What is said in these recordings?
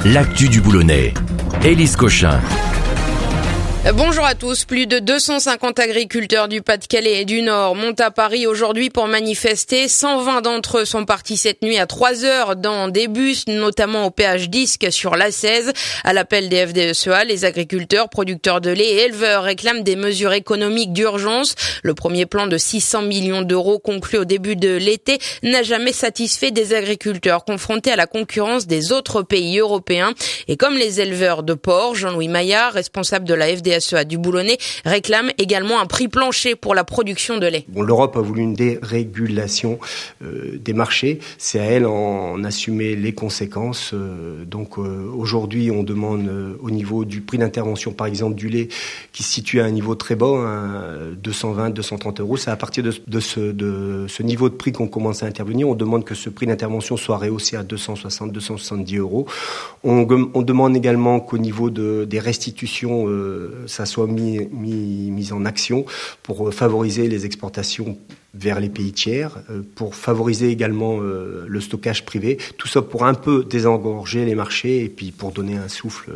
l'actu du Boulonnais. Élise Cochin. Bonjour à tous. Plus de 250 agriculteurs du Pas-de-Calais et du Nord montent à Paris aujourd'hui pour manifester. 120 d'entre eux sont partis cette nuit à 3h dans des bus, notamment au péage Disque sur l'A16. À l'appel des FDSEA, les agriculteurs, producteurs de lait et éleveurs réclament des mesures économiques d'urgence. Le premier plan de 600 millions d'euros conclu au début de l'été n'a jamais satisfait des agriculteurs confrontés à la concurrence des autres pays européens. Et comme les éleveurs de porc, Jean-Louis Maillard, responsable de la FDSEA du Boulonnais, réclame également un prix plancher pour la production de lait. L'Europe a voulu une dérégulation des marchés. C'est à elle en assumer les conséquences. Aujourd'hui, on demande au niveau du prix d'intervention, par exemple du lait, qui se situe à un niveau très bas, 220, 230 euros. C'est à partir de ce niveau de prix qu'on commence à intervenir. On demande que ce prix d'intervention soit rehaussé à 260, 270 euros. On demande également qu'au niveau des restitutions, ça soit mis en action pour favoriser les exportations vers les pays tiers, pour favoriser également le stockage privé, tout ça pour un peu désengorger les marchés et puis pour donner un souffle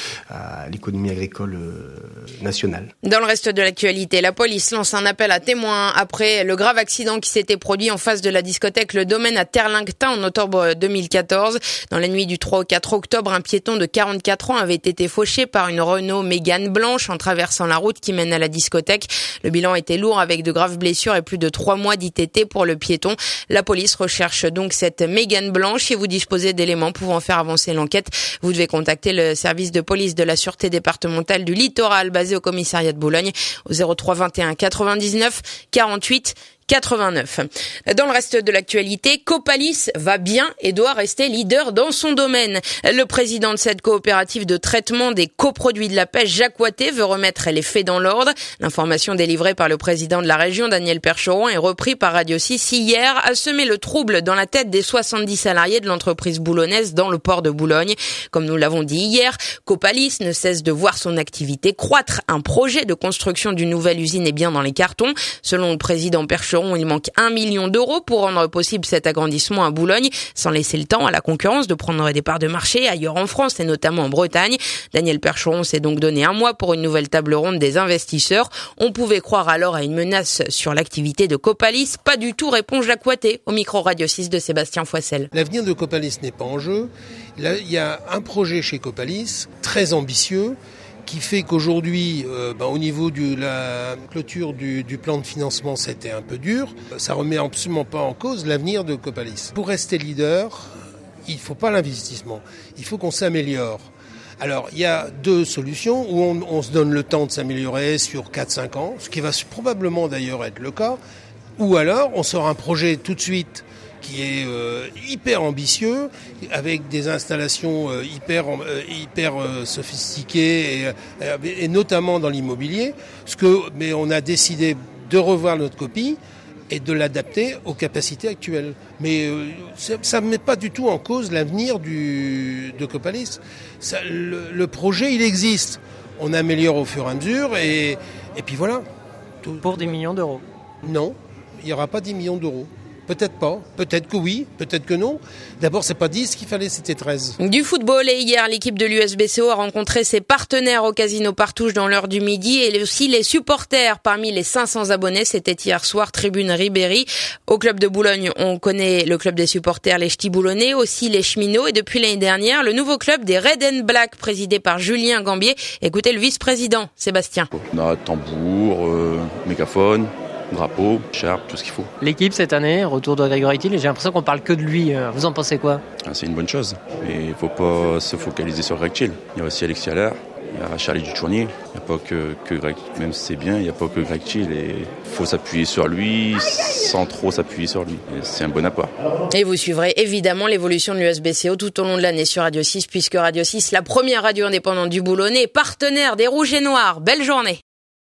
à l'économie agricole nationale. Dans le reste de l'actualité, la police lance un appel à témoins après le grave accident qui s'était produit en face de la discothèque Le Domaine à Terlington en octobre 2014. Dans la nuit du 3 au 4 octobre, un piéton de 44 ans avait été fauché par une Renault Mégane blanche en traversant la route qui mène à la discothèque. Le bilan était lourd avec de graves blessures et plus de 3 mois d'ITT pour le piéton. La police recherche donc cette Mégane blanche. Si vous disposez d'éléments pouvant faire avancer l'enquête, vous devez contacter le service de police de la Sûreté départementale du Littoral basé au commissariat de Boulogne au 03 21 99 48 89. Dans le reste de l'actualité, Copalis va bien et doit rester leader dans son domaine. Le président de cette coopérative de traitement des coproduits de la pêche, Jacques Watté, veut remettre les faits dans l'ordre. L'information délivrée par le président de la région, Daniel Percheron, est reprise par Radio 6 hier, a semé le trouble dans la tête des 70 salariés de l'entreprise boulonnaise dans le port de Boulogne. Comme nous l'avons dit hier, Copalis ne cesse de voir son activité croître. Un projet de construction d'une nouvelle usine est bien dans les cartons. Selon le président Percheron, il manque 1 million d'euros pour rendre possible cet agrandissement à Boulogne, sans laisser le temps à la concurrence de prendre des parts de marché ailleurs en France et notamment en Bretagne. Daniel Percheron s'est donc donné un mois pour une nouvelle table ronde des investisseurs. On pouvait croire alors à une menace sur l'activité de Copalis. Pas du tout, répond Jacques Watté au micro Radio 6 de Sébastien Foissel. L'avenir de Copalis n'est pas en jeu. Là, il y a un projet chez Copalis très ambitieux qui fait qu'aujourd'hui, au niveau de la clôture du plan de financement, c'était un peu dur. Ça remet absolument pas en cause l'avenir de Copalis. Pour rester leader, il faut pas l'investissement, il faut qu'on s'améliore. Alors, il y a deux solutions où on se donne le temps de s'améliorer sur 4-5 ans, ce qui va probablement d'ailleurs être le cas, ou alors on sort un projet tout de suite qui est hyper ambitieux, avec des installations hyper sophistiquées et notamment dans l'immobilier. Mais on a décidé de revoir notre copie et de l'adapter aux capacités actuelles. Mais ça ne met pas du tout en cause l'avenir de Copalis. Le projet, il existe. On améliore au fur et à mesure et puis voilà. Pour 10 millions d'euros? Non, il n'y aura pas 10 millions d'euros. Peut-être pas, peut-être que oui, peut-être que non. D'abord, c'est pas 10 qu'il fallait, c'était 13. Du football, et hier, l'équipe de l'USBCO a rencontré ses partenaires au Casino Partouche dans l'heure du midi et aussi les supporters. Parmi les 500 abonnés, c'était hier soir, tribune Ribéry. Au club de Boulogne, on connaît le club des supporters, les Ch'tis Boulonnais, aussi les Cheminots et depuis l'année dernière, le nouveau club des Red and Black, présidé par Julien Gambier. Écoutez le vice-président, Sébastien. On a tambour, mégaphone, drapeau, charpe, tout ce qu'il faut. L'équipe cette année, retour de Grégory Thiel, j'ai l'impression qu'on parle que de lui. Vous en pensez quoi? C'est une bonne chose, mais il ne faut pas se focaliser sur Greg Thiel. Il y a aussi Alexis Allaire, il y a Charlie Dutournier, il n'y a pas que Greg, même si c'est bien, il n'y a pas que Greg Thiel. Il faut s'appuyer sur lui sans trop s'appuyer sur lui. Et c'est un bon apport. Et vous suivrez évidemment l'évolution de l'USBCO tout au long de l'année sur Radio 6, puisque Radio 6, la première radio indépendante du Boulonnais, partenaire des Rouges et Noirs. Belle journée.